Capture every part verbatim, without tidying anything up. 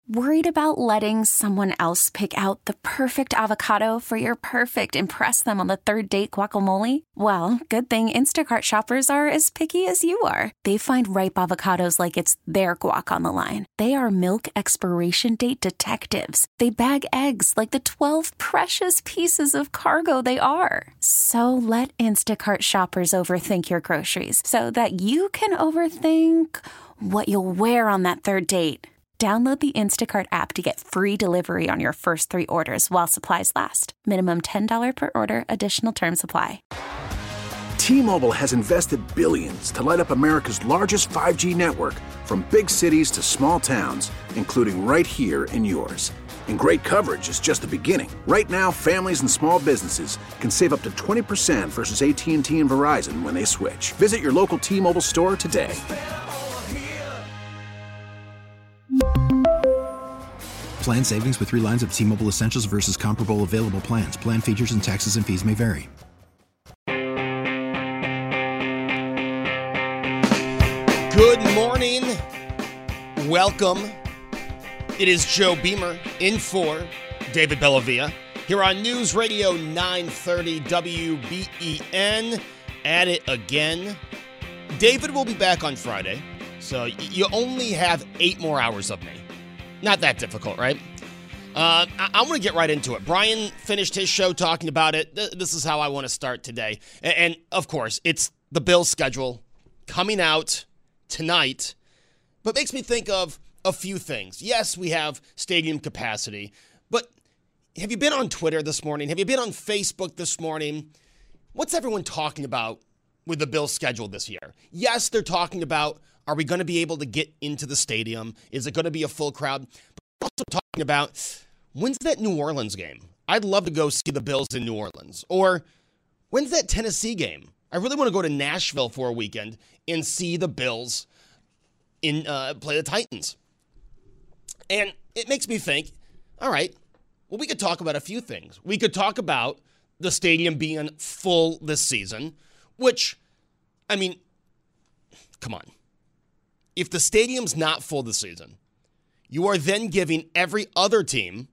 Worried about letting someone else pick out the perfect avocado for your perfect impress them on the third date guacamole? Well, good thing Instacart shoppers are as picky as you are. They find ripe avocados like it's their guac on the line. They are milk expiration date detectives. They bag eggs like the twelve precious pieces of cargo they are. So let Instacart shoppers overthink your groceries so that you can overthink what you'll wear on that third date. Download the Instacart app to get free delivery on your first three orders while supplies last. Minimum ten dollars per order. Additional terms apply. T-Mobile has invested billions to light up America's largest five G network, from big cities to small towns, including right here in yours. And great coverage is just the beginning. Right now, families and small businesses can save up to twenty percent versus A T and T and Verizon when they switch. Visit your local T-Mobile store today. Plan savings with three lines of T-Mobile Essentials versus comparable available plans. Plan features and taxes and fees may vary. Good morning. Welcome. It is Joe Beamer in for David Bellavia here on News Radio nine thirty W B E N. At it again. David will be back on Friday, so you only have eight more hours of me. Not that difficult, right? Uh, I- I'm going to get right into it. Brian finished his show talking about it. Th- this is how I want to start today. And, and, of course, it's the Bills' schedule coming out tonight. But makes me think of a few things. Yes, we have stadium capacity. But have you been on Twitter this morning? Have you been on Facebook this morning? What's everyone talking about with the Bills' schedule this year? Yes, they're talking about, are we going to be able to get into the stadium? Is it going to be a full crowd? But also talking about, when's that New Orleans game? I'd love to go see the Bills in New Orleans. Or when's that Tennessee game? I really want to go to Nashville for a weekend and see the Bills in uh, play the Titans. And it makes me think, all right, well, we could talk about a few things. We could talk about the stadium being full this season, which, I mean, come on. If the stadium's not full this season, you are then giving every other team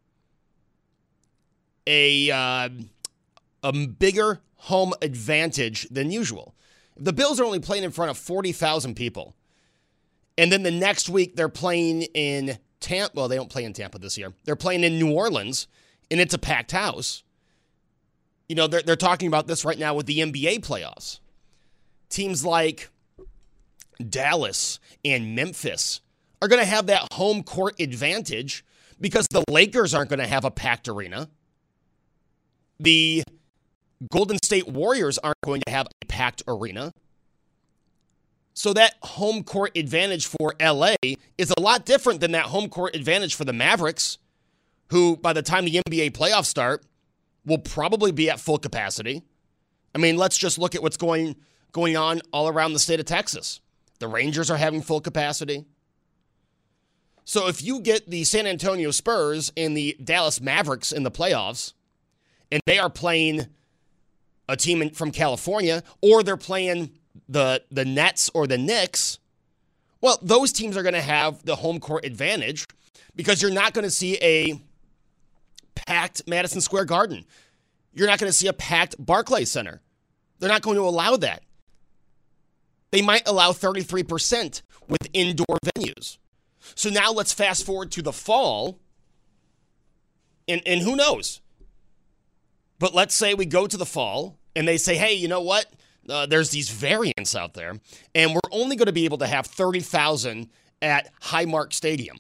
a uh, a bigger home advantage than usual. If the Bills are only playing in front of forty thousand people, and then the next week they're playing in Tampa. Well, they don't play in Tampa this year. They're playing in New Orleans, and it's a packed house. You know, they're, they're talking about this right now with the N B A playoffs. Teams like Dallas and Memphis are going to have that home court advantage because the Lakers aren't going to have a packed arena. The Golden State Warriors aren't going to have a packed arena. So that home court advantage for L A is a lot different than that home court advantage for the Mavericks, who by the time the N B A playoffs start will probably be at full capacity. I mean, let's just look at what's going going on all around the state of Texas. The Rangers are having full capacity. So if you get the San Antonio Spurs and the Dallas Mavericks in the playoffs, and they are playing a team in, from California, or they're playing the, the Nets or the Knicks, well, those teams are going to have the home court advantage because you're not going to see a packed Madison Square Garden. You're not going to see a packed Barclays Center. They're not going to allow that. They might allow thirty-three percent with indoor venues. So now let's fast forward to the fall, and, and who knows? But let's say we go to the fall, and they say, hey, you know what? Uh, there's these variants out there, and we're only going to be able to have thirty thousand at Highmark Stadium.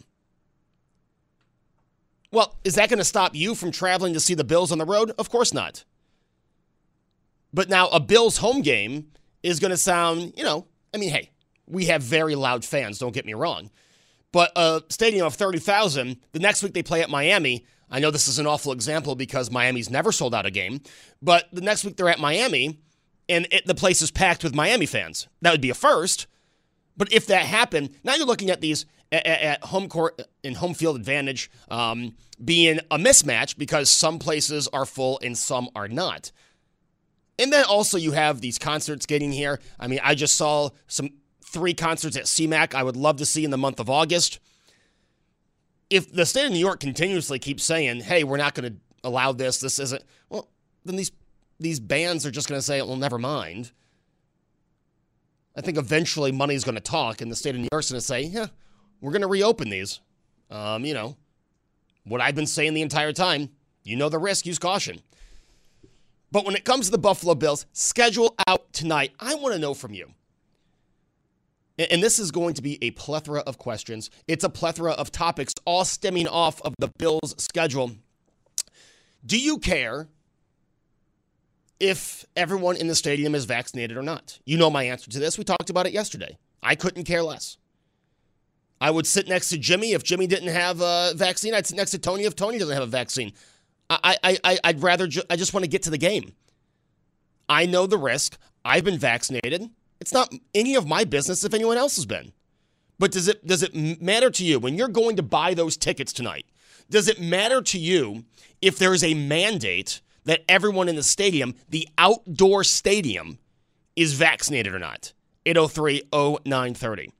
Well, is that going to stop you from traveling to see the Bills on the road? Of course not. But now a Bills home game is going to sound, you know, I mean, hey, we have very loud fans, don't get me wrong. But a stadium of thirty thousand, the next week they play at Miami. I know this is an awful example because Miami's never sold out a game. But the next week they're at Miami, and it, the place is packed with Miami fans. That would be a first. But if that happened, now you're looking at these at, at home court and home field advantage um, being a mismatch because some places are full and some are not. And then also you have these concerts getting here. I mean, I just saw some three concerts at C MAC I would love to see in the month of August. if the state of New York continuously keeps saying, hey, we're not going to allow this, this isn't, well, then these these bands are just going to say, well, never mind. I think eventually money's going to talk, and the state of New York's going to say, yeah, we're going to reopen these. Um, you know, what I've been saying the entire time, you know the risk, use caution. But when it comes to the Buffalo Bills, schedule out tonight. I want to know from you. And this is going to be a plethora of questions. It's a plethora of topics, all stemming off of the Bills' schedule. Do you care if everyone in the stadium is vaccinated or not? You know my answer to this. We talked about it yesterday. I couldn't care less. I would sit next to Jimmy if Jimmy didn't have a vaccine. I'd sit next to Tony if Tony doesn't have a vaccine. I, I, I, I'd rather, ju- I just want to get to the game. I know the risk. I've been vaccinated. It's not any of my business if anyone else has been. But does it does it matter to you when you're going to buy those tickets tonight? Does it matter to you if there is a mandate that everyone in the stadium, the outdoor stadium, is vaccinated or not? eight oh three oh nine thirty.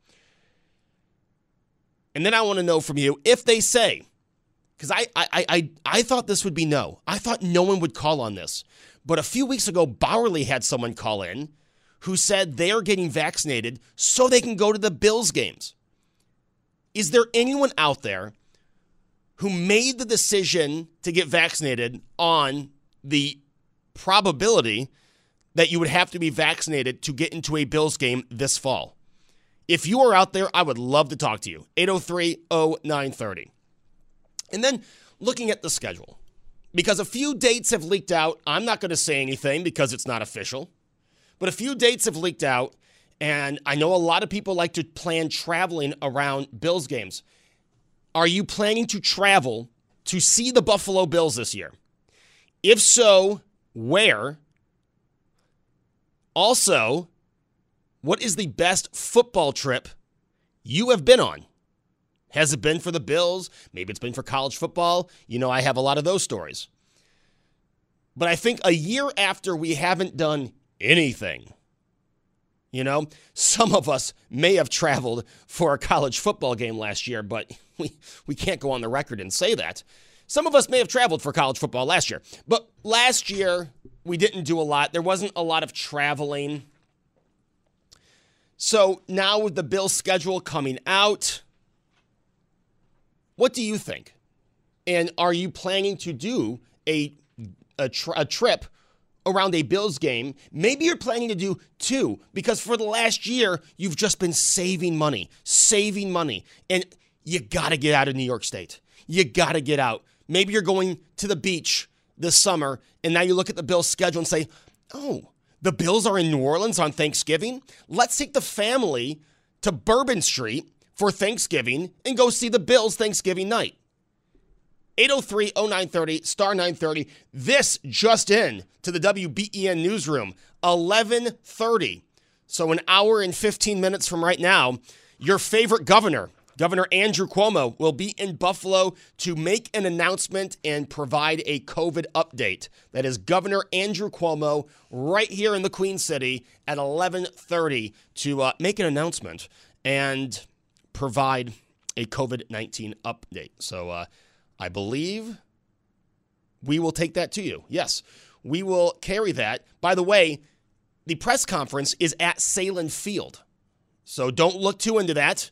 And then I want to know from you if they say, because I, I, I, I thought this would be no. I thought no one would call on this. But a few weeks ago, Bowerly had someone call in who said they are getting vaccinated so they can go to the Bills games. Is there anyone out there who made the decision to get vaccinated on the probability that you would have to be vaccinated to get into a Bills game this fall? If you are out there, I would love to talk to you. eight oh three oh nine thirty. And then looking at the schedule, because a few dates have leaked out. I'm not going to say anything because it's not official, but a few dates have leaked out, and I know a lot of people like to plan traveling around Bills games. Are you planning to travel to see the Buffalo Bills this year? If so, where? Also, what is the best football trip you have been on? Has it been for the Bills? Maybe it's been for college football. You know, I have a lot of those stories. But I think a year after we haven't done anything, you know, some of us may have traveled for a college football game last year, but we, we can't go on the record and say that. Some of us may have traveled for college football last year. But last year, we didn't do a lot. There wasn't a lot of traveling. So now with the Bills schedule coming out, what do you think? And are you planning to do a a, tri- a trip around a Bills game? Maybe you're planning to do two, because for the last year, you've just been saving money, saving money. And you got to get out of New York State. You got to get out. Maybe you're going to the beach this summer, and now you look at the Bills schedule and say, oh, the Bills are in New Orleans on Thanksgiving? Let's take the family to Bourbon Street for Thanksgiving and go see the Bills Thanksgiving night. eight oh three oh nine thirty, star nine thirty. This just in to the W B E N newsroom, eleven thirty. So an hour and fifteen minutes from right now, your favorite governor, Governor Andrew Cuomo, will be in Buffalo to make an announcement and provide a COVID update. That is Governor Andrew Cuomo right here in the Queen City at eleven thirty to uh, make an announcement and provide a COVID nineteen update. So uh, I believe we will take that to you. Yes, we will carry that. By the way, the press conference is at Salin Field. So don't look too into that.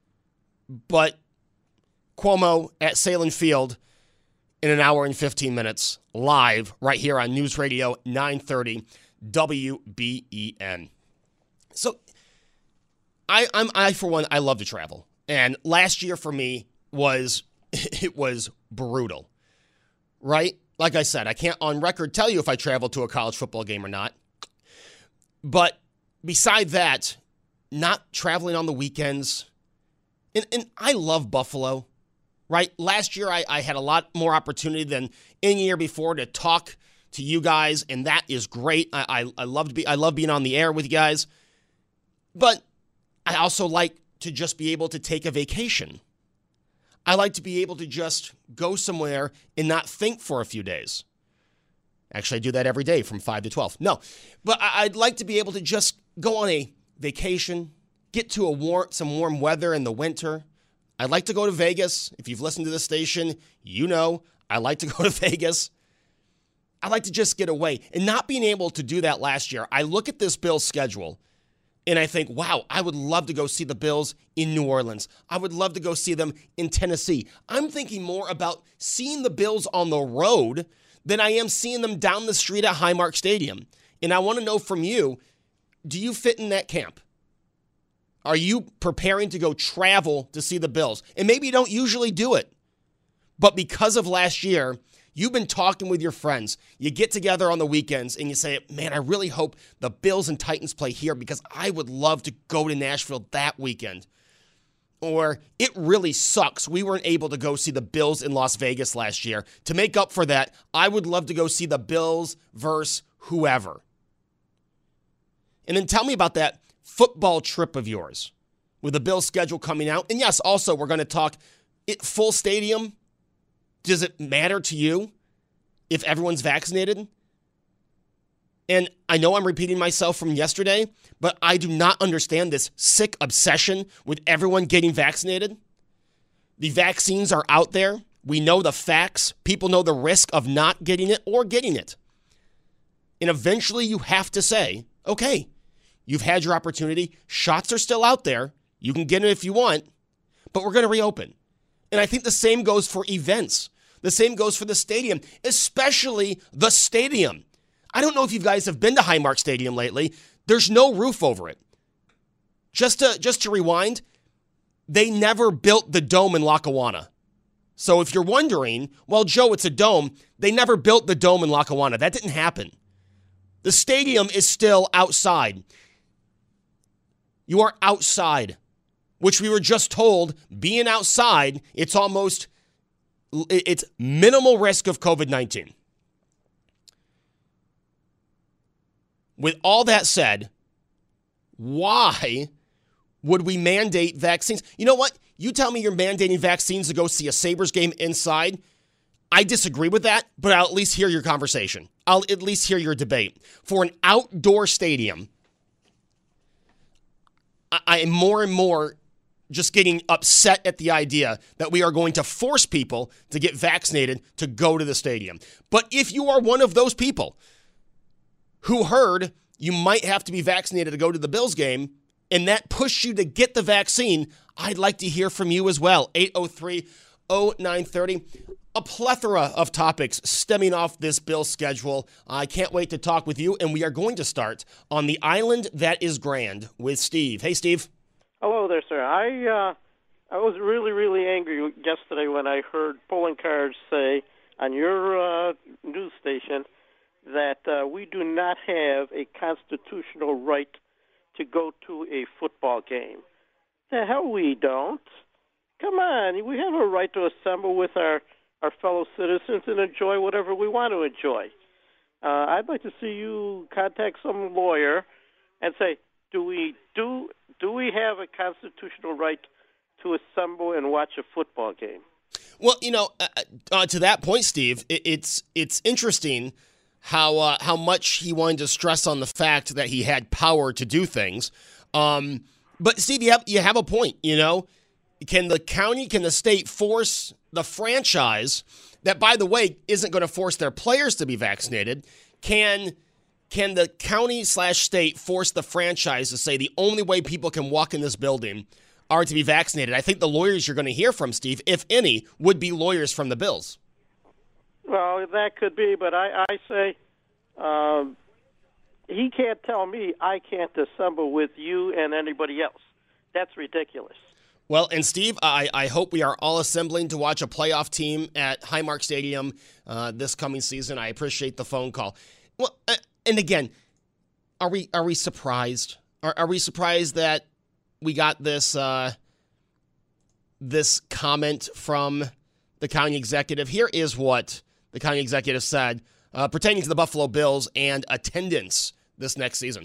But Cuomo at Salin Field in an hour and fifteen minutes, live right here on News Radio nine thirty W B E N. So I, I'm I for one I love to travel, and last year for me was it was brutal, right? Like I said, I can't on record tell you if I traveled to a college football game or not. But beside that, not traveling on the weekends. And, and I love Buffalo, right? Last year, I, I had a lot more opportunity than any year before to talk to you guys, and that is great. I, I, I love to be I love being on the air with you guys. But I also like to just be able to take a vacation. I like to be able to just go somewhere and not think for a few days. Actually, I do that every day from five to twelve. No, but I, I'd like to be able to just go on a vacation, get to a warm, some warm weather in the winter. I like to go to Vegas. If you've listened to this station, you know I like to go to Vegas. I like to just get away. And not being able to do that last year, I look at this Bills schedule and I think, wow, I would love to go see the Bills in New Orleans. I would love to go see them in Tennessee. I'm thinking more about seeing the Bills on the road than I am seeing them down the street at Highmark Stadium. And I want to know from you, do you fit in that camp? Are you preparing to go travel to see the Bills? And maybe you don't usually do it, but because of last year, you've been talking with your friends. You get together on the weekends and you say, man, I really hope the Bills and Titans play here because I would love to go to Nashville that weekend. Or it really sucks. We weren't able to go see the Bills in Las Vegas last year. To make up for that, I would love to go see the Bills versus whoever. And then tell me about that football trip of yours with the Bills schedule coming out. And yes, also we're going to talk it, full stadium. Does it matter to you if everyone's vaccinated? And I know I'm repeating myself from yesterday, but I do not understand this sick obsession with everyone getting vaccinated. The vaccines are out there. We know the facts. People know the risk of not getting it or getting it. And eventually you have to say, okay, you've had your opportunity. Shots are still out there. You can get it if you want, but we're going to reopen. And I think the same goes for events. The same goes for the stadium, especially the stadium. I don't know if you guys have been to Highmark Stadium lately. There's no roof over it. Just to, just to rewind, they never built the dome in Lackawanna. So if you're wondering, well, Joe, it's a dome. They never built the dome in Lackawanna. That didn't happen. The stadium is still outside. You are outside, which we were just told, being outside, it's almost, it's minimal risk of covid nineteen. With all that said, why would we mandate vaccines? You know what? You tell me you're mandating vaccines to go see a Sabres game inside. I disagree with that, but I'll at least hear your conversation. I'll at least hear your debate. For an outdoor stadium, I am more and more just getting upset at the idea that we are going to force people to get vaccinated to go to the stadium. But if you are one of those people who heard you might have to be vaccinated to go to the Bills game, and that pushed you to get the vaccine, I'd like to hear from you as well. eight oh three oh nine three oh. A plethora of topics stemming off this Bills schedule. I can't wait to talk with you, and we are going to start on the island that is Grand with Steve. Hey, Steve. Hello there, sir. I uh, I was really, really angry yesterday when I heard polling cards say on your uh, news station that uh, we do not have a constitutional right to go to a football game. The hell we don't. Come on, we have a right to assemble with our, our fellow citizens and enjoy whatever we want to enjoy. Uh, I'd like to see you contact some lawyer and say, do we do do we have a constitutional right to assemble and watch a football game? Well, you know, uh, uh, to that point, Steve, it, it's it's interesting how uh, how much he wanted to stress on the fact that he had power to do things. Um, but Steve, you have you have a point. You know, can the county, can the state force the franchise that, by the way, isn't going to force their players to be vaccinated? Can can the county slash state force the franchise to say the only way people can walk in this building are to be vaccinated? I think the lawyers you're going to hear from, Steve, if any, would be lawyers from the Bills. Well, that could be, but I, I say um, he can't tell me I can't assemble with you and anybody else. That's ridiculous. Well, and Steve, I, I hope we are all assembling to watch a playoff team at Highmark Stadium uh, this coming season. I appreciate the phone call. Well, uh, and again, are we are we surprised? Are, are we surprised that we got this uh, this comment from the county executive? Here is what the county executive said uh, pertaining to the Buffalo Bills and attendance this next season.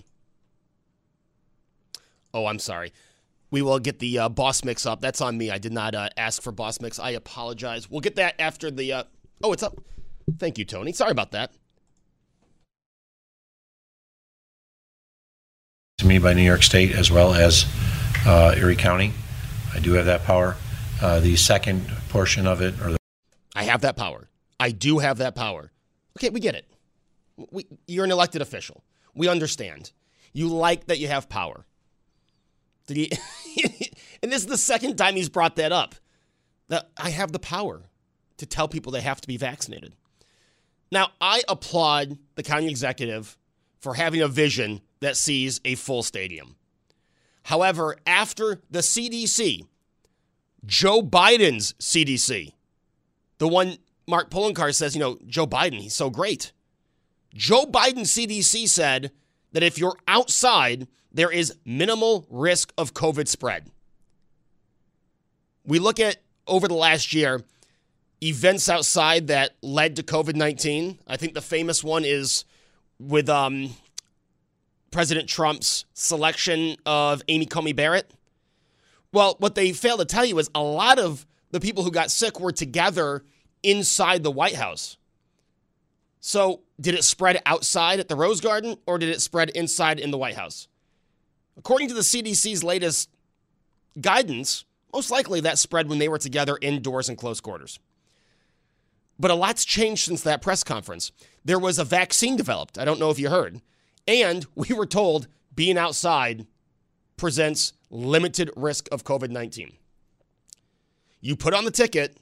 Oh, I'm sorry. We will get the uh, boss mix up. That's on me. I did not uh, ask for boss mix. I apologize. We'll get that after the... Uh... Oh, it's up. Thank you, Tony. Sorry about that. To me by New York State as well as uh, Erie County. I do have that power. uh, the second portion of it. Or the- I have that power. I do have that power. Okay, we get it. We, you're an elected official. We understand. You like that you have power. Did he? And this is the second time he's brought that up. That I have the power to tell people they have to be vaccinated. Now, I applaud the county executive for having a vision that sees a full stadium. However, after the C D C, Joe Biden's C D C, the one Mark Poloncarz says, you know, Joe Biden, he's so great. Joe Biden's C D C said that if you're outside, there is minimal risk of COVID spread. We look at, over the last year, events outside that led to COVID nineteen. I think the famous one is with um, President Trump's selection of Amy Coney Barrett. Well, what they failed to tell you is a lot of the people who got sick were together inside the White House. So did it spread outside at the Rose Garden, or did it spread inside in the White House? According to the C D C's latest guidance, most likely that spread when they were together indoors in close quarters. But a lot's changed since that press conference. There was a vaccine developed. I don't know if you heard. And we were told being outside presents limited risk of COVID nineteen. You put on the ticket,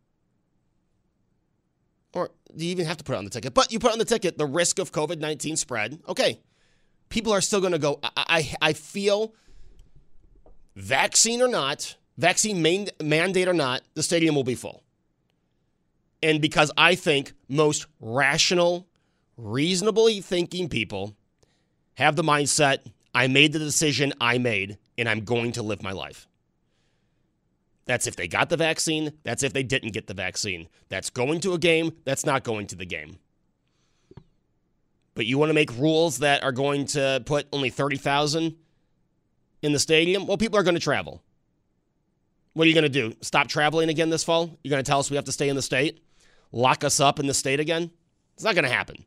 or do you even have to put on the ticket? But you put on the ticket, the risk of COVID nineteen spread. Okay. People are still going to go. I, I, I feel vaccine or not, vaccine main, mandate or not, the stadium will be full. And because I think most rational, reasonably thinking people have the mindset, I made the decision I made, and I'm going to live my life. That's if they got the vaccine. That's if they didn't get the vaccine. That's going to a game. That's not going to the game. But you want to make rules that are going to put only thirty thousand in the stadium? Well, people are going to travel. What are you going to do? Stop traveling again this fall? You're going to tell us we have to stay in the state? Lock us up in the state again? It's not going to happen.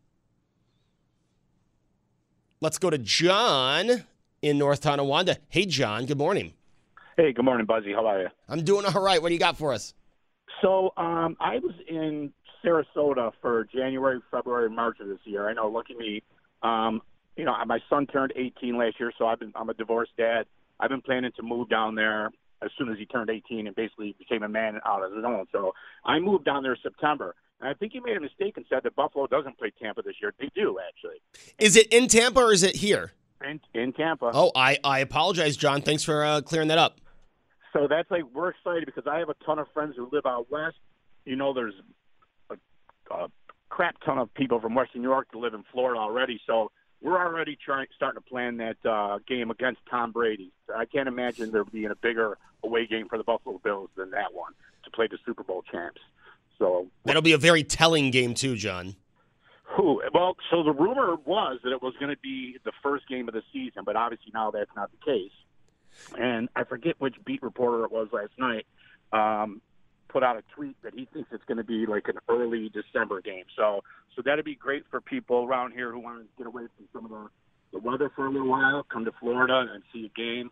Let's go to John in North Tonawanda. Hey, John. Good morning. Hey, good morning, Buzzy. How are you? I'm doing all right. What do you got for us? So um, I was in Sarasota for January, February, March of this year. I know, lucky me. Um, you know, my son turned eighteen last year, so I've been, I'm a divorced dad. I've been planning to move down there as soon as he turned eighteen and basically became a man out of his own. So I moved down there in September. And I think he made a mistake and said that Buffalo doesn't play Tampa this year. They do, actually. Is it in Tampa or is it here? In, in Tampa. Oh, I, I apologize, John. Thanks for uh, clearing that up. So that's like, we're excited because I have a ton of friends who live out west. You know, there's a, a crap ton of people from Western New York that live in Florida already. So we're already trying, starting to plan that uh, game against Tom Brady. I can't imagine there being a bigger away game for the Buffalo Bills than that one to play the Super Bowl champs. So that'll be a very telling game too, John. Who? Well, so the rumor was that it was going to be the first game of the season, but obviously now that's not the case. And I forget which beat reporter it was last night, um, put out a tweet that he thinks it's going to be like an early December game. So so that'd be great for people around here who want to get away from some of the, the weather for a little while, come to Florida and see a game.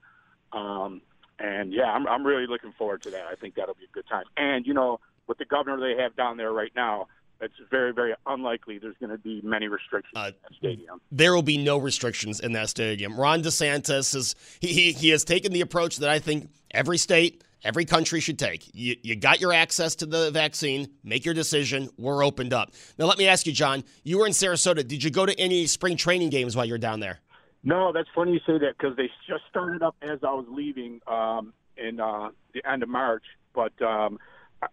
Um, and, yeah, I'm, I'm really looking forward to that. I think that'll be a good time. And, you know, with the governor they have down there right now, it's very, very unlikely there's going to be many restrictions uh, in that stadium. There will be no restrictions in that stadium. Ron DeSantis is he, he he has taken the approach that I think every state, every country should take. You you got your access to the vaccine, make your decision. We're opened up. Now let me ask you, John. You were in Sarasota. Did you go to any spring training games while you're down there? No, that's funny you say that because they just started up as I was leaving um, in uh, the end of March. But um, I,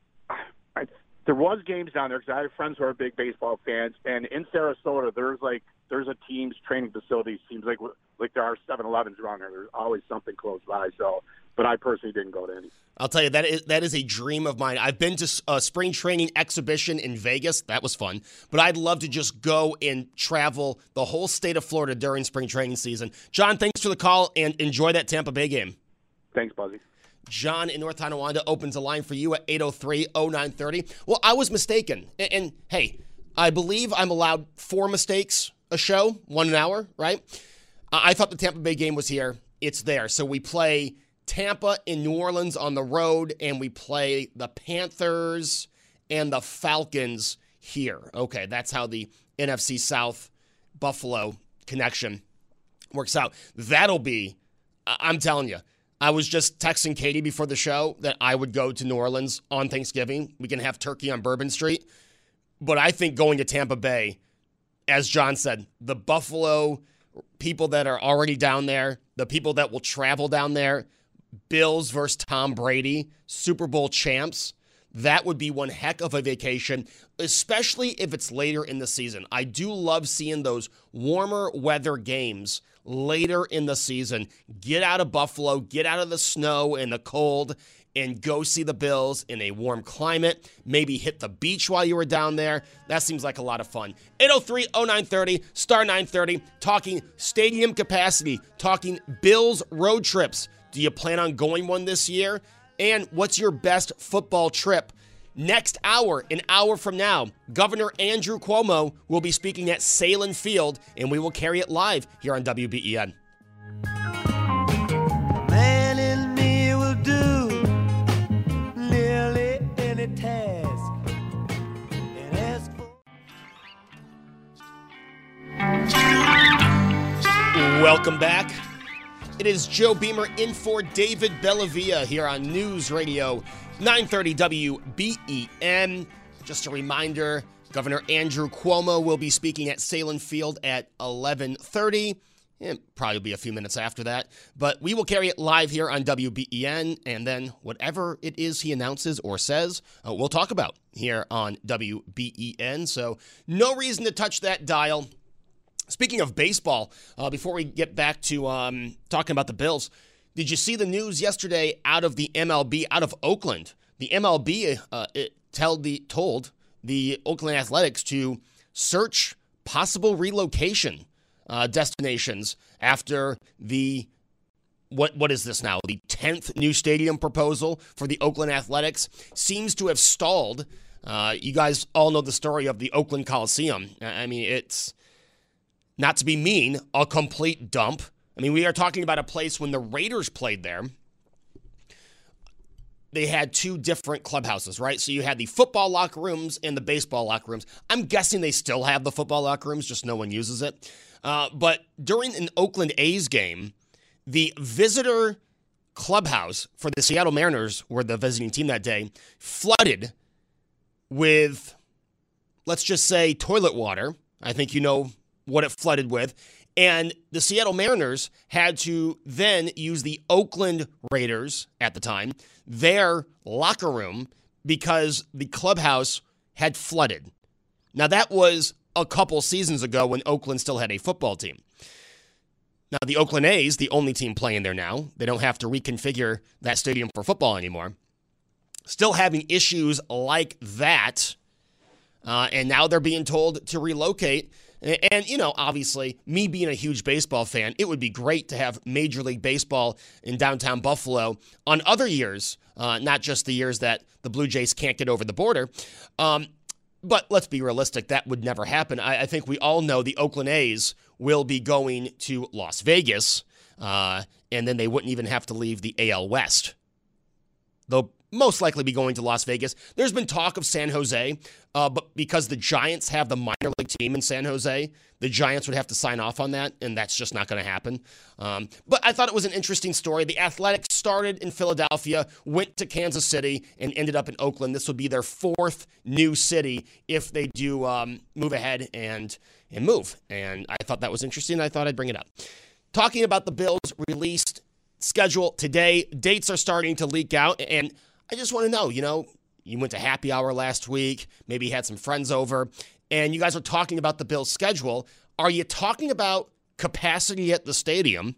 I There was games down there because I have friends who are big baseball fans, and in Sarasota, there's like there's a team's training facility. Seems like like there are seven elevens around there. There's always something close by. So, but I personally didn't go to any. I'll tell you that is that is a dream of mine. I've been to a spring training exhibition in Vegas. That was fun, but I'd love to just go and travel the whole state of Florida during spring training season. John, thanks for the call and enjoy that Tampa Bay game. Thanks, Buzzy. John in North Tonawanda opens a line for you at eight oh three oh nine thirty. Well, I was mistaken. And, and, hey, I believe I'm allowed four mistakes a show, one an hour, right? I thought the Tampa Bay game was here. It's there. So we play Tampa and New Orleans on the road, and we play the Panthers and the Falcons here. Okay, that's how the N F C South Buffalo connection works out. That'll be, I'm telling you, I was just texting Katie before the show that I would go to New Orleans on Thanksgiving. We can have turkey on Bourbon Street. But I think going to Tampa Bay, as John said, the Buffalo people that are already down there, the people that will travel down there, Bills versus Tom Brady, Super Bowl champs, that would be one heck of a vacation, especially if it's later in the season. I do love seeing those warmer weather games later in the season. Get out of Buffalo, get out of the snow and the cold, and go see the Bills in a warm climate. Maybe hit the beach while you were down there. That seems like a lot of fun. eight oh three oh nine thirty, star nine thirty, talking stadium capacity, talking Bills road trips. Do you plan on going one this year? And what's your best football trip? Next hour, an hour from now, Governor Andrew Cuomo will be speaking at Salem Field, and we will carry it live here on W B E N. Man in me will do nearly any task and ask for... Welcome back. It is Joe Beamer in for David Bellavia here on News Radio nine thirty W B E N. Just a reminder, Governor Andrew Cuomo will be speaking at Salem Field at eleven thirty. It'll probably be a few minutes after that. But we will carry it live here on W B E N, and then whatever it is he announces or says, uh, we'll talk about here on W B E N. So no reason to touch that dial. Speaking of baseball, uh, before we get back to um, talking about the Bills, did you see the news yesterday out of the M L B, out of Oakland? The M L B uh, it told, the, told the Oakland Athletics to search possible relocation uh, destinations after the, what what is this now, the tenth new stadium proposal for the Oakland Athletics seems to have stalled. Uh, you guys all know the story of the Oakland Coliseum. I mean, it's... not to be mean, a complete dump. I mean, we are talking about a place when the Raiders played there. They had two different clubhouses, right? So you had the football locker rooms and the baseball locker rooms. I'm guessing they still have the football locker rooms, just no one uses it. Uh, but during an Oakland A's game, the visitor clubhouse for the Seattle Mariners, were the visiting team that day, flooded with, let's just say, toilet water. I think you know what it flooded with. And the Seattle Mariners had to then use the Oakland Raiders, at the time, their locker room, because the clubhouse had flooded. Now, that was a couple seasons ago when Oakland still had a football team. Now, the Oakland A's, the only team playing there now, they don't have to reconfigure that stadium for football anymore, still having issues like that. Uh, and now they're being told to relocate. And, you know, obviously, me being a huge baseball fan, it would be great to have Major League Baseball in downtown Buffalo on other years, uh, not just the years that the Blue Jays can't get over the border. Um, but let's be realistic, that would never happen. I, I think we all know the Oakland A's will be going to Las Vegas, uh, and then they wouldn't even have to leave the A L West. They'll most likely be going to Las Vegas. There's been talk of San Jose, uh, but because the Giants have the minor league team in San Jose, the Giants would have to sign off on that, and that's just not going to happen. Um, but I thought it was an interesting story. The Athletics started in Philadelphia, went to Kansas City, and ended up in Oakland. This would be their fourth new city if they do um, move ahead and, and move. And I thought that was interesting. I thought I'd bring it up. Talking about the Bills released schedule today, dates are starting to leak out, and I just want to know, you know, you went to happy hour last week, maybe you had some friends over, and you guys are talking about the Bills' schedule. Are you talking about capacity at the stadium,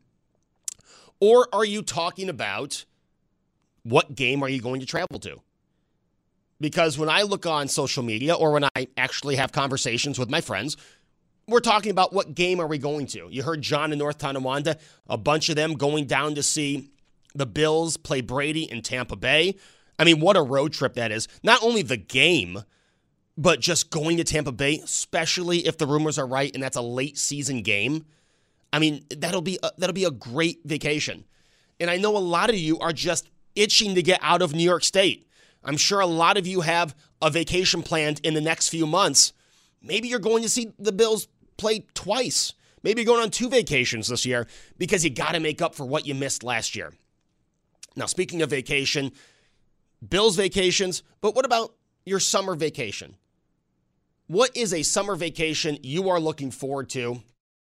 or are you talking about what game are you going to travel to? Because when I look on social media, or when I actually have conversations with my friends, we're talking about what game are we going to. You heard John in North Tonawanda, a bunch of them going down to see the Bills play Brady in Tampa Bay. I mean, what a road trip that is. Not only the game, but just going to Tampa Bay, especially if the rumors are right and that's a late season game. I mean, that'll be a, that'll be a great vacation. And I know a lot of you are just itching to get out of New York State. I'm sure a lot of you have a vacation planned in the next few months. Maybe you're going to see the Bills play twice. Maybe you're going on two vacations this year because you got to make up for what you missed last year. Now, speaking of vacation, Bills vacations, but what about your summer vacation? What is a summer vacation you are looking forward to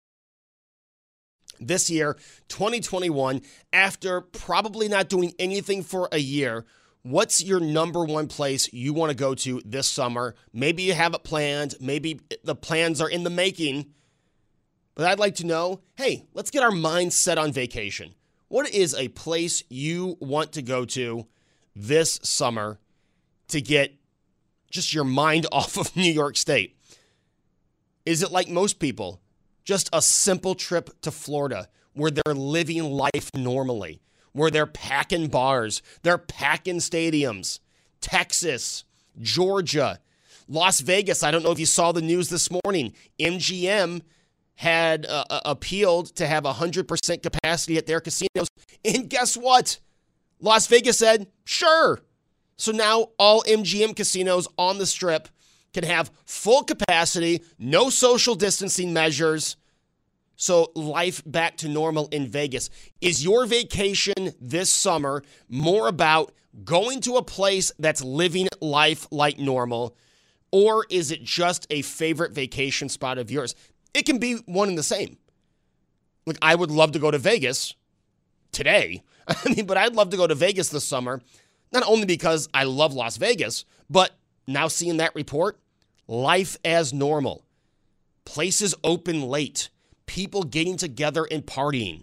this year, twenty twenty-one, after probably not doing anything for a year? What's your number one place you want to go to this summer? Maybe you have it planned. Maybe the plans are in the making. But I'd like to know, hey, let's get our minds set on vacation. What is a place you want to go to this summer to get just your mind off of New York State? Is it like most people, just a simple trip to Florida where they're living life normally, where they're packing bars, they're packing stadiums? Texas, Georgia, Las Vegas. I don't know if you saw the news this morning. M G M had uh, appealed to have one hundred percent capacity at their casinos. And guess what? Las Vegas said, sure. So now all M G M casinos on the Strip can have full capacity, no social distancing measures. So life back to normal in Vegas. Is your vacation this summer more about going to a place that's living life like normal, or is it just a favorite vacation spot of yours? It can be one and the same. Look, I would love to go to Vegas today. I mean, but I'd love to go to Vegas this summer, not only because I love Las Vegas, but now seeing that report, life as normal, places open late, people getting together and partying,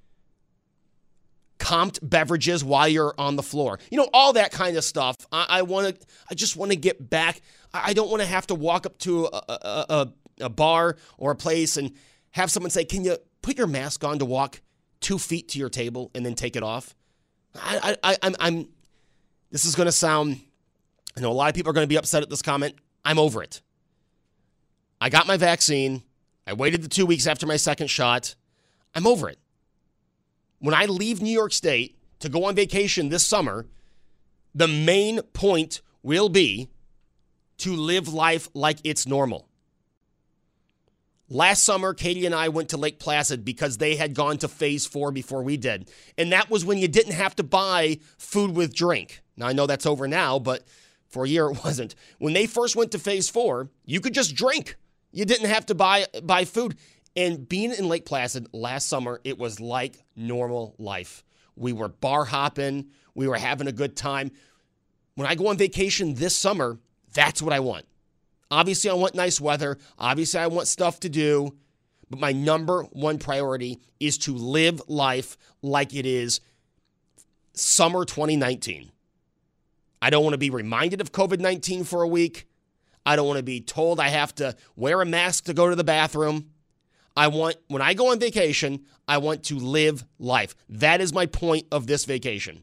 comped beverages while you're on the floor, you know, all that kind of stuff. I, I want to, I just want to get back. I don't want to have to walk up to a, a, a, a bar or a place and have someone say, "Can you put your mask on to walk two feet to your table and then take it off?" I, I, I I'm, I'm. This is going to sound. I know a lot of people are going to be upset at this comment. I'm over it. I got my vaccine. I waited the two weeks after my second shot. I'm over it. When I leave New York State to go on vacation this summer, the main point will be to live life like it's normal. Last summer, Katie and I went to Lake Placid because they had gone to phase four before we did. And that was when you didn't have to buy food with drink. Now, I know that's over now, but for a year it wasn't. When they first went to phase four, you could just drink. You didn't have to buy buy food. And being in Lake Placid last summer, it was like normal life. We were bar hopping. We were having a good time. When I go on vacation this summer, that's what I want. Obviously, I want nice weather. Obviously, I want stuff to do. But my number one priority is to live life like it is summer twenty nineteen. I don't want to be reminded of covid nineteen for a week. I don't want to be told I have to wear a mask to go to the bathroom. I want, when I go on vacation, I want to live life. That is my point of this vacation.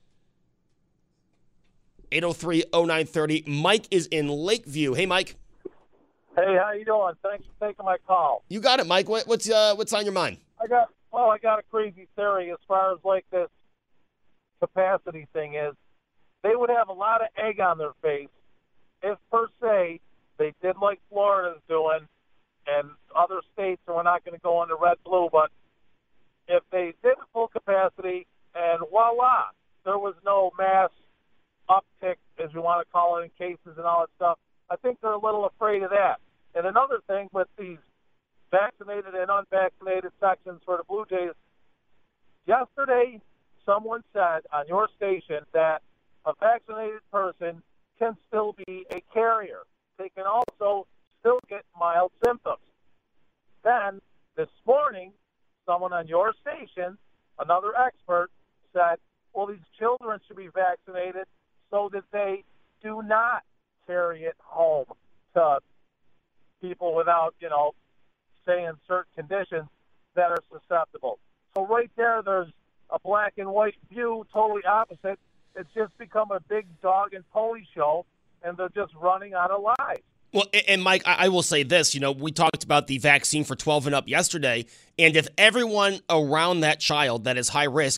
eight oh three oh nine thirty. Mike is in Lakeview. Hey, Mike. Hey, how you doing? Thanks for taking my call. You got it, Mike. What, what's uh, what's on your mind? I got well, I got a crazy theory as far as like this capacity thing is. They would have a lot of egg on their face if, per se, they did like Florida's doing and other states, and we're not going to go into red blue, but if they did full capacity and voila, there was no mass uptick, as you want to call it, in cases and all that stuff, I think they're a little afraid of that. And another thing with these vaccinated and unvaccinated sections for the Blue Jays, yesterday someone said on your station that a vaccinated person can still be a carrier. They can also still get mild symptoms. Then, this morning, someone on your station, another expert, said, well, these children should be vaccinated so that they do not carry it home to people without, you know, say in certain conditions that are susceptible. So right there, there's a black and white view, totally opposite. It's just become a big dog and pony show, and they're just running out of lies. Well, and Mike, I will say this. You know, we talked about the vaccine for twelve and up yesterday, and if everyone around that child that is high risk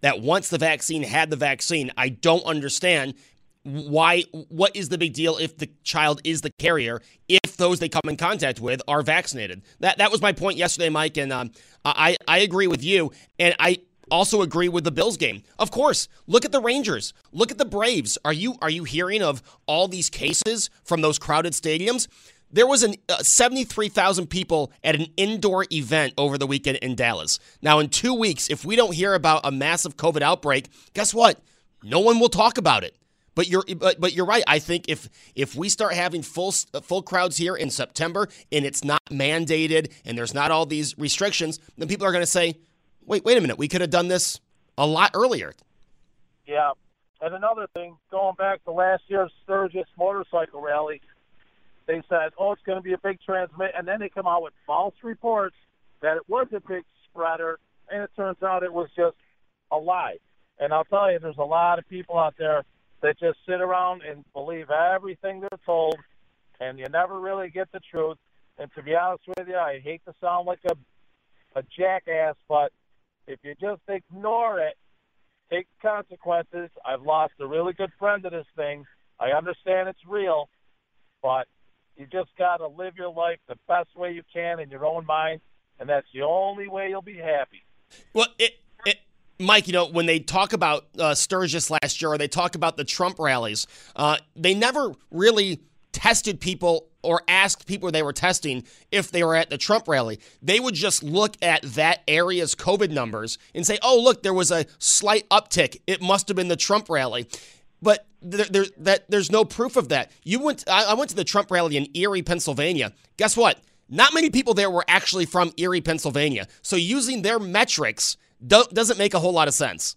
that once the vaccine had the vaccine, I don't understand why. What is the big deal if the child is the carrier if those they come in contact with are vaccinated? That that was my point yesterday, Mike, and um, I I agree with you, and I also agree with the Bills game. Of course, look at the Rangers, look at the Braves. Are you are you hearing of all these cases from those crowded stadiums? There was an uh, seventy-three thousand people at an indoor event over the weekend in Dallas. Now, in two weeks, if we don't hear about a massive COVID outbreak, guess what? No one will talk about it. But you're but, but you're right. I think if if we start having full full crowds here in September and it's not mandated and there's not all these restrictions, then people are going to say, wait, wait a minute, we could have done this a lot earlier. Yeah. And another thing, going back to last year's Sturgis motorcycle rally, they said, oh, it's going to be a big transmit, and then they come out with false reports that it was a big spreader, and it turns out it was just a lie. And I'll tell you, there's a lot of people out there that just sit around and believe everything they're told, and you never really get the truth. And to be honest with you, I hate to sound like a, a jackass, but if you just ignore it, take the consequences. I've lost a really good friend to this thing. I understand it's real, but you just got to live your life the best way you can in your own mind, and that's the only way you'll be happy. Well, it, it, Mike, you know, when they talk about uh, Sturgis last year, or they talk about the Trump rallies, uh, they never really tested people or asked people they were testing if they were at the Trump rally. They would just look at that area's COVID numbers and say, oh, look, there was a slight uptick. It must have been the Trump rally. But there, there, that, there's no proof of that. You went. I, I went to the Trump rally in Erie, Pennsylvania. Guess what? Not many people there were actually from Erie, Pennsylvania. So using their metrics do, doesn't make a whole lot of sense.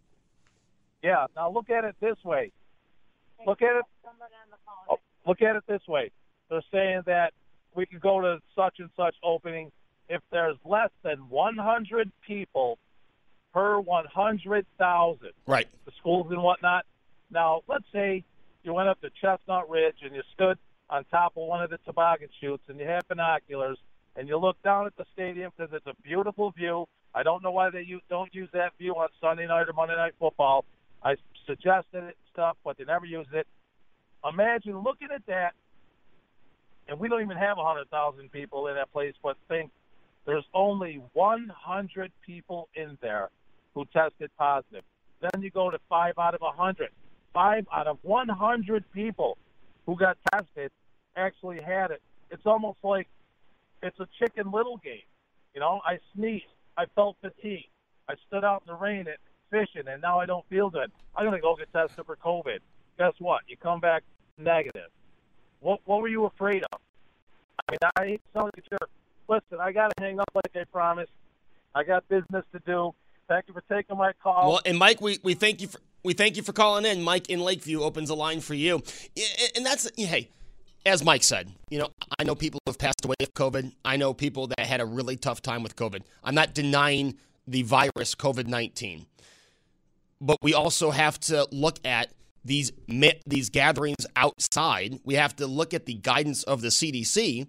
Yeah. Now look at it this way. Look at it. Oh, look at it this way. They're saying that we could go to such and such opening if there's less than one hundred people per one hundred thousand. Right. The schools and whatnot. Now, let's say you went up to Chestnut Ridge and you stood on top of one of the toboggan chutes and you had binoculars and you look down at the stadium because it's a beautiful view. I don't know why they use, don't use that view on Sunday night or Monday Night Football. I suggested it and stuff, but they never use it. Imagine looking at that, and we don't even have one hundred thousand people in that place, but think there's only one hundred people in there who tested positive. Then you go to five out of one hundred. Five out of one hundred people who got tested actually had it. It's almost like it's a Chicken Little game. You know, I sneezed. I felt fatigue. I stood out in the rain at fishing, and now I don't feel good. I'm going to go get tested for COVID. Guess what? You come back negative. What What were you afraid of? I mean, I hate to sound like a jerk. Listen, I got to hang up like I promised. I got business to do. Thank you for taking my call. Well, and Mike, we, we thank you for we thank you for calling in. Mike in Lakeview opens a line for you, and that's hey, as Mike said, you know, I know people who have passed away of COVID. I know people that had a really tough time with COVID. I'm not denying the virus, COVID nineteen, but we also have to look at these these gatherings outside. We have to look at the guidance of the C D C,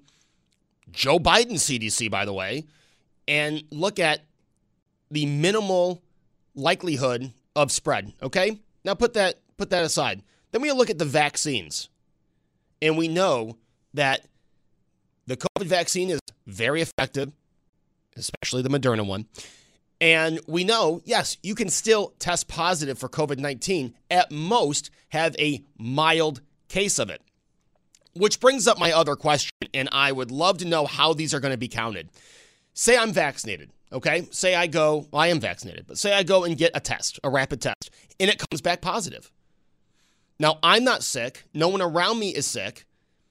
Joe Biden's C D C, by the way, and look at the minimal likelihood of spread, okay? Now put that put that aside. Then we look at the vaccines. And we know that the COVID vaccine is very effective, especially the Moderna one. And we know, yes, you can still test positive for COVID nineteen, at most have a mild case of it. Which brings up my other question, and I would love to know how these are going to be counted. Say I'm vaccinated. Okay, say I go, well, I am vaccinated, but say I go and get a test, a rapid test, and it comes back positive. Now, I'm not sick. No one around me is sick.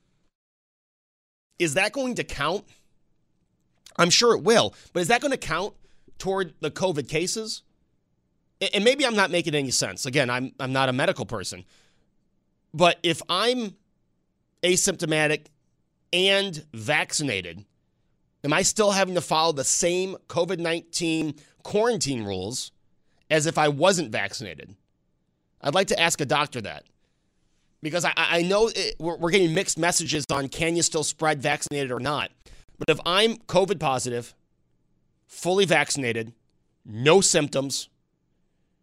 Is that going to count? I'm sure it will, but is that going to count toward the COVID cases? And maybe I'm not making any sense. Again, I'm I'm not a medical person. But if I'm asymptomatic and vaccinated, am I still having to follow the same COVID nineteen quarantine rules as if I wasn't vaccinated? I'd like to ask a doctor that. Because I, I know it, we're, we're getting mixed messages on can you still spread vaccinated or not. But if I'm COVID positive, fully vaccinated, no symptoms,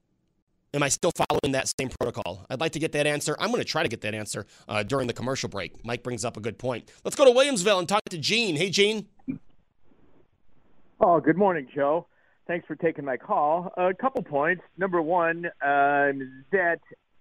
Am I still following that same protocol? I'd like to get that answer. I'm going to try to get that answer uh, during the commercial break. Mike brings up a good point. Let's go to Williamsville and talk to Gene. Hey, Gene. Oh, good morning, Joe. Thanks for taking my call. A couple points. Number one, um, that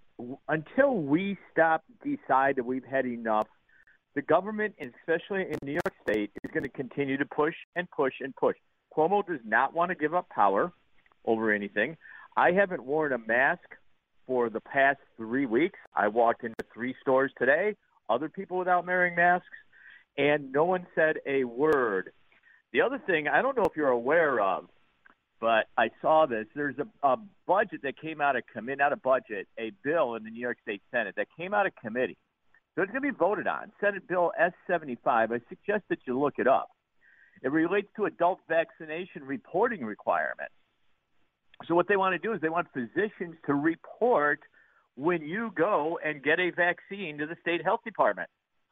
until we stop, decide that we've had enough, the government, especially in New York State, is going to continue to push and push and push. Cuomo does not want to give up power over anything. I haven't worn a mask for the past three weeks. I walked into three stores today, other people without wearing masks, and no one said a word. The other thing, I don't know if you're aware of, but I saw this. There's a, a budget that came out of committee, not a budget, a bill in the New York State Senate that came out of committee. So it's going to be voted on. Senate Bill S seventy-five. I suggest that you look it up. It relates to adult vaccination reporting requirements. So what they want to do is they want physicians to report when you go and get a vaccine to the state health department.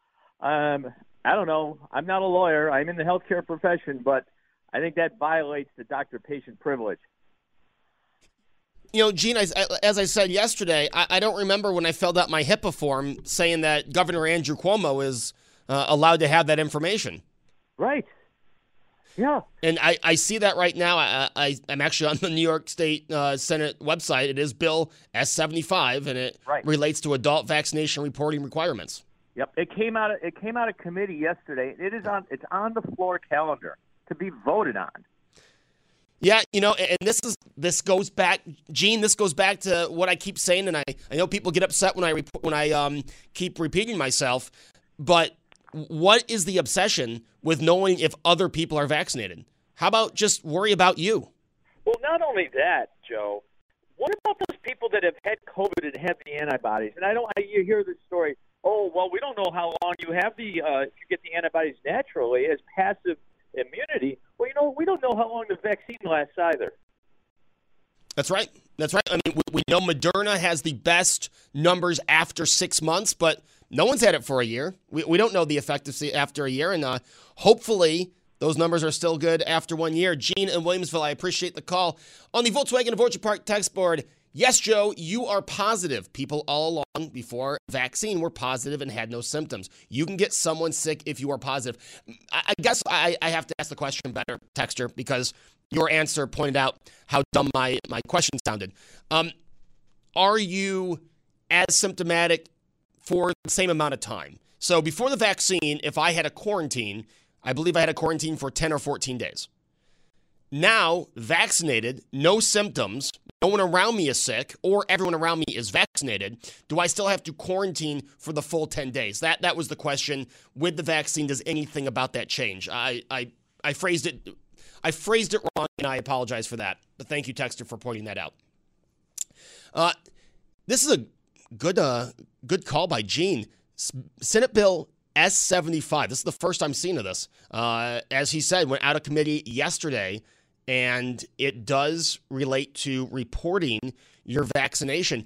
Um, I don't know. I'm not a lawyer. I'm in the healthcare profession, but I think that violates the doctor-patient privilege. You know, Gene, I, as I said yesterday, I, I don't remember when I filled out my HIPAA form saying that Governor Andrew Cuomo is uh, allowed to have that information. Right. Yeah. And I, I see that right now. I, I, I'm actually on the New York State uh, Senate website. It is Bill S seventy-five, and it right. relates to adult vaccination reporting requirements. Yep. It came out of, it came out of committee yesterday. It is on it's on the floor calendar to be voted on. Yeah, you know, and this is this goes back, Gene. This goes back to what I keep saying, and I, I know people get upset when I rep- when I um keep repeating myself. But what is the obsession with knowing if other people are vaccinated? How about just worry about you? Well, not only that, Joe. What about those people that have had COVID and have the antibodies? And I don't. I, you hear this story. Oh, well, we don't know how long you have the uh, if you get the antibodies naturally as passive immunity. Well, you know, we don't know how long the vaccine lasts either. That's right. That's right. I mean, we, we know Moderna has the best numbers after six months, but no one's had it for a year. We we don't know the effectiveness after a year, and uh, hopefully those numbers are still good after one year. Gene in Williamsville, I appreciate the call. On the Volkswagen of Orchard Park text board, yes, Joe, you are positive. People all along before vaccine were positive and had no symptoms. You can get someone sick if you are positive. I, I guess I, I have to ask the question better, texter, because your answer pointed out how dumb my, my question sounded. Um, are you as symptomatic for the same amount of time? So before the vaccine, if I had a quarantine, I believe I had a quarantine for ten or fourteen days. Now, vaccinated, no symptoms, no one around me is sick, or everyone around me is vaccinated, do I still have to quarantine for the full ten days? That that was the question. With the vaccine, does anything about that change? I I, I phrased it I phrased it wrong, and I apologize for that. But thank you, texter, for pointing that out. Uh, this is a good uh, good call by Gene. Senate Bill S seventy-five. This is the first I'm seeing of this. Uh, as he said, went out of committee yesterday, and it does relate to reporting your vaccination.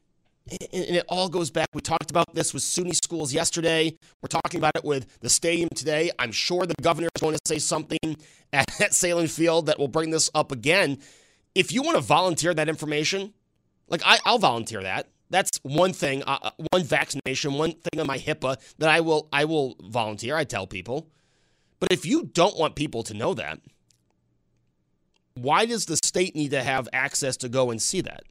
And it all goes back. We talked about this with SUNY schools yesterday. We're talking about it with the stadium today. I'm sure the governor is going to say something at Salem Field that will bring this up again. If you want to volunteer that information, like I, I'll volunteer that. That's one thing, uh, one vaccination, one thing on my HIPAA that I will I will volunteer. I tell people. But if you don't want people to know that, why does the state need to have access to go and see that?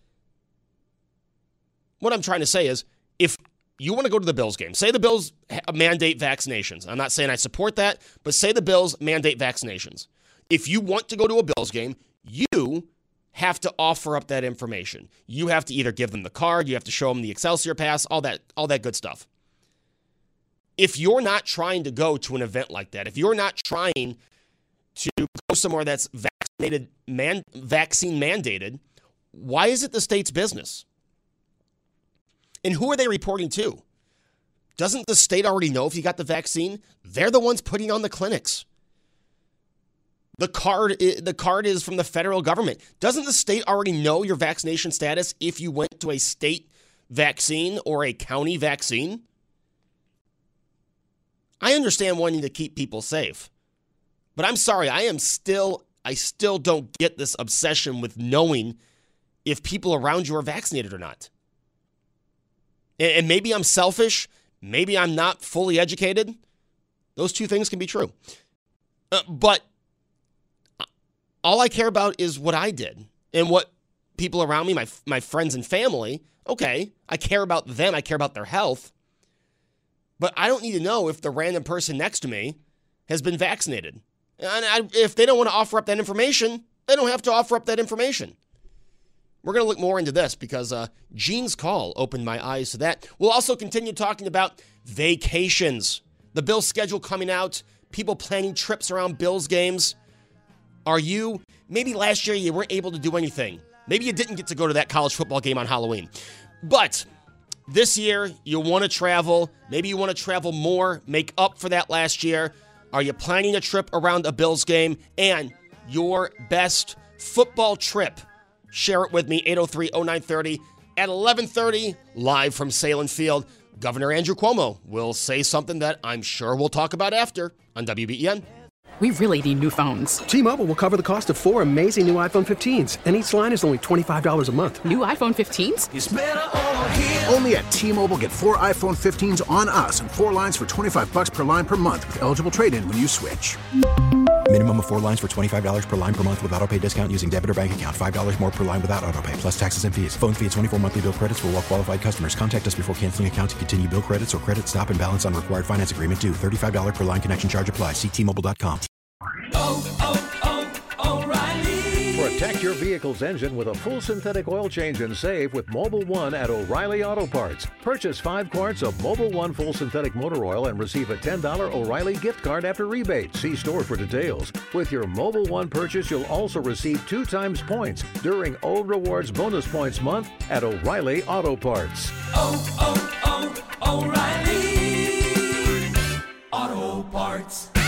What I'm trying to say is, if you want to go to the Bills game, say the Bills mandate vaccinations. I'm not saying I support that, but say the Bills mandate vaccinations. If you want to go to a Bills game, you have to offer up that information. You have to either give them the card, you have to show them the Excelsior pass, all that, all that good stuff. If you're not trying to go to an event like that, if you're not trying to go somewhere that's vaccinated, man, vaccine mandated, why is it the state's business? And who are they reporting to? Doesn't the state already know if you got the vaccine? They're the ones putting on the clinics. The card, the card is from the federal government. Doesn't the state already know your vaccination status if you went to a state vaccine or a county vaccine? I understand wanting to keep people safe, but I'm sorry, I am still, I still don't get this obsession with knowing if people around you are vaccinated or not. And, and maybe I'm selfish. Maybe I'm not fully educated. Those two things can be true. Uh, but all I care about is what I did and what people around me, my my friends and family, okay, I care about them. I care about their health. But I don't need to know if the random person next to me has been vaccinated. And I, if they don't want to offer up that information, they don't have to offer up that information. We're going to look more into this because uh, Gene's call opened my eyes to that. We'll also continue talking about vacations. The Bills schedule coming out, people planning trips around Bills games. Are you, maybe last year you weren't able to do anything. Maybe you didn't get to go to that college football game on Halloween. But this year you want to travel. Maybe you want to travel more, make up for that last year. Are you planning a trip around a Bills game? And your best football trip. Share it with me, eight oh three oh nine three oh at eleven thirty, live from Salem Field. Governor Andrew Cuomo will say something that I'm sure we'll talk about after on W B E N. We really need new phones. T-Mobile will cover the cost of four amazing new iPhone fifteens, and each line is only twenty-five dollars a month. New iPhone fifteens? It's better over here. Only at T-Mobile, get four iPhone fifteens on us and four lines for twenty-five bucks per line per month with eligible trade-in when you switch. Minimum of four lines for twenty-five dollars per line per month with autopay discount using debit or bank account. five dollars more per line without autopay, plus taxes and fees. Phone fee at twenty-four monthly bill credits for well-qualified customers. Contact us before canceling account to continue bill credits or credit stop and balance on required finance agreement due. thirty-five dollars per line connection charge applies. See T Mobile dot com. Oh, oh, oh, O'Reilly. Protect your vehicle's engine with a full synthetic oil change and save with Mobil one at O'Reilly Auto Parts. Purchase five quarts of Mobil one full synthetic motor oil and receive a ten dollars O'Reilly gift card after rebate. See store for details. With your Mobil one purchase, you'll also receive two times points during O Rewards Bonus Points Month at O'Reilly Auto Parts. Oh, oh, oh, O'Reilly Auto Parts.